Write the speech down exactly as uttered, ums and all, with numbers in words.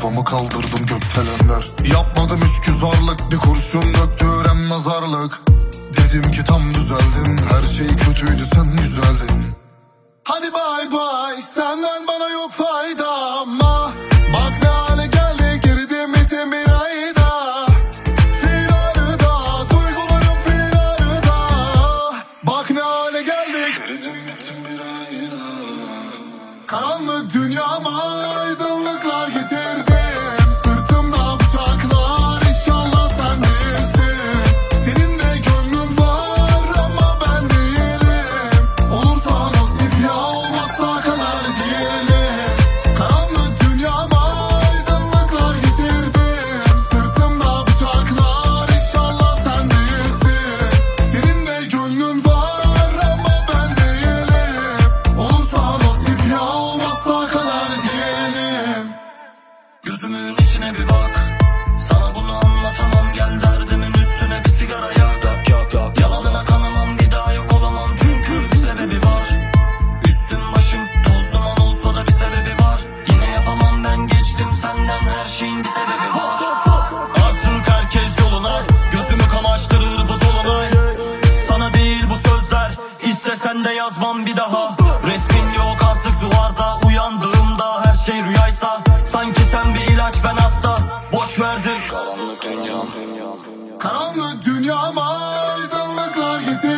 Kafamı kaldırdım gökdelenler. Yapmadım işgüzarlık, bir kurşun döktürem nazarlık. Dedim ki tam düzeldim, her şey kötüydü sen güzeldin. Hadi bay bay, senden bana yok fayda. Ama bak ne hale geldik, eridim bitim bir ayda. Firarı da, duygularım firarı da. Bak ne hale geldik, eridim bitim bir ayda. Karanlık dünyama aydınlıklar getirdim. Sırtımda bıçaklar, inşallah sen değilsin. Senin de gönlün var ama ben değilim. Olursa nasip, ya olmazsa kader diyelim. Karanlık dünyama aydınlıklar getirdim. Sırtımda bıçaklar, inşallah sen değilsin. Senin de gönlün var ama ben değilim. Olursa nasip, ya olmazsa kader diyelim. Gözümün içine bir bak, sana bunu anlatamam. Gel derdimin üstüne bir sigara yak. Yok yok yok, yalanına kanamam, bir daha yok olamam. Çünkü bir sebebi var. Üstüm başım toz duman olsa da bir sebebi var. Yine yapamam, ben geçtim senden, her şeyin bir sebebi var. Artık herkes yoluna, gözümü kamaştırır bu dolunay. Sana değil bu sözler, istesen de yazmam bir daha. Resmin yok artık duvarda, uyandığımda her şey rüyaysa. Sanki sen bir ilaç, ben hasta, boş verdim. Karanlık dünyam. Karanlık dünyama aydınlıklar getir.